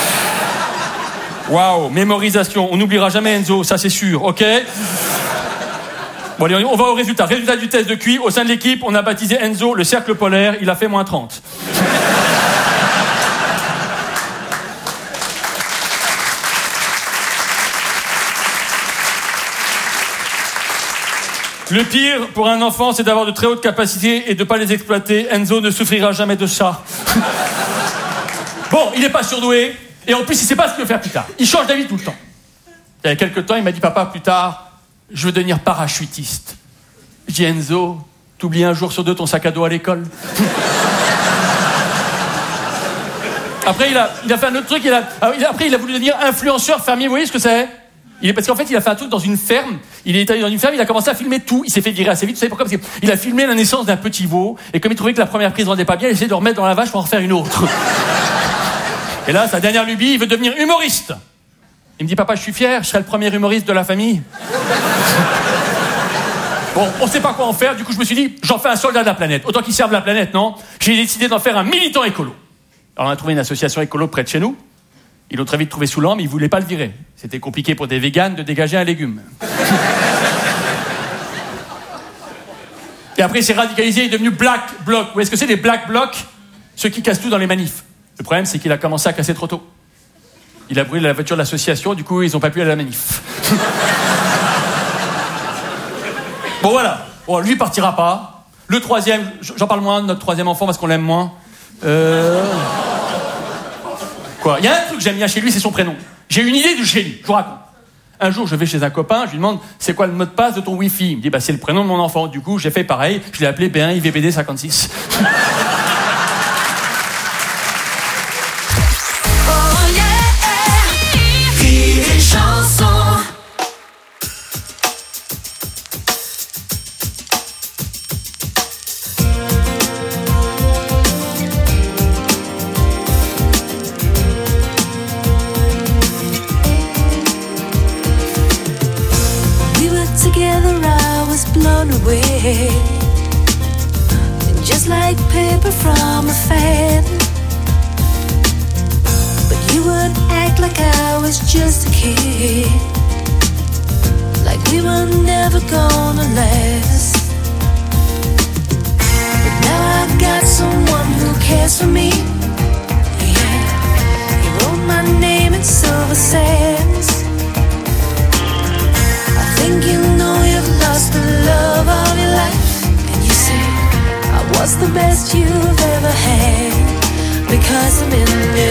Waouh, mémorisation. On n'oubliera jamais Enzo, ça c'est sûr, ok? Bon, allez, on va au résultat. Résultat du test de Q I. Au sein de l'équipe, on a baptisé Enzo le cercle polaire. Il a fait moins trente. Le pire pour un enfant, c'est d'avoir de très hautes capacités et de ne pas les exploiter. Enzo ne souffrira jamais de ça. Bon, il n'est pas surdoué. Et en plus, il ne sait pas ce qu'il veut faire plus tard. Il change d'avis tout le temps. Il y a quelques temps, il m'a dit, papa, plus tard, je veux devenir parachutiste. J'ai dit, Enzo, t'oublies un jour sur deux ton sac à dos à l'école. Après, il a, il a fait un autre truc. Il a, après, il a voulu devenir influenceur fermier. Vous voyez ce que c'est? Il est parce qu'en fait, il a fait un truc dans une ferme. Il est allé dans une ferme, il a commencé à filmer tout. Il s'est fait virer assez vite. Vous savez pourquoi? Parce qu'il a filmé la naissance d'un petit veau. Et comme il trouvait que la première prise rendait pas bien, il essayait de le remettre dans la vache pour en refaire une autre. Et là, sa dernière lubie, il veut devenir humoriste. Il me dit, papa, je suis fier, je serai le premier humoriste de la famille. Bon, on sait pas quoi en faire. Du coup, je me suis dit, j'en fais un soldat de la planète. Autant qu'il serve la planète, non? J'ai décidé d'en faire un militant écolo. Alors, on a trouvé une association écolo près de chez nous. Ils l'ont très vite trouvé saoulant, mais ils voulaient pas le virer. C'était compliqué pour des véganes de dégager un légume. Et après, il s'est radicalisé, il est devenu Black Bloc. Vous voyez ce que c'est, les Black Blocs? Ceux qui cassent tout dans les manifs. Le problème, c'est qu'il a commencé à casser trop tôt. Il a brûlé la voiture de l'association, du coup, ils ont pas pu aller à la manif. Bon, voilà. Bon, lui, il partira pas. Le troisième, j'en parle moins de notre troisième enfant parce qu'on l'aime moins. Euh... Quoi? Il y a un truc que j'aime bien chez lui, c'est son prénom. J'ai une idée du génie, je vous raconte. Un jour, je vais chez un copain, je lui demande c'est quoi le mot de passe de ton Wi-Fi. Il me dit bah c'est le prénom de mon enfant. Du coup, j'ai fait pareil, je l'ai appelé B un I V B D cinquante-six. Oh yeah, rire et chanson. Blown away, just like paper from a fan. But you would act like I was just a kid, like we were never gonna last. But now I got someone who cares for me. Yeah, you wrote my name in silver sands. I think you know you've lost the love of your life, and you say I was the best you've ever had, because I'm in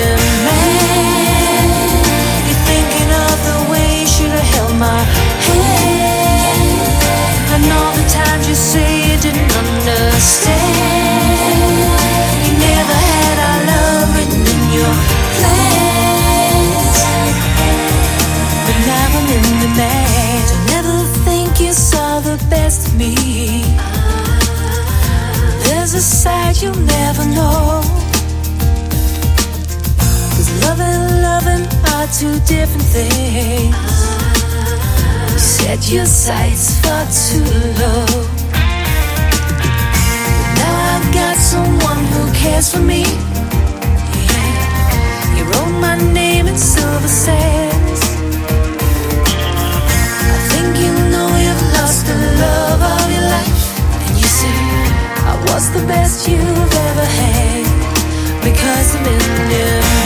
demand. You're thinking of the way you should have held my hand, and all the times you say you didn't understand. You never had our love written in your plans, but now I'm in demand. You saw the best of me. There's a side you'll never know, 'cause love and loving are two different things. You set your sights far too low, but now I've got someone who cares for me. Yeah. You wrote my name in silver sands. You know you've lost the love of your life, and you say I was the best you've ever had, because I'm in demand.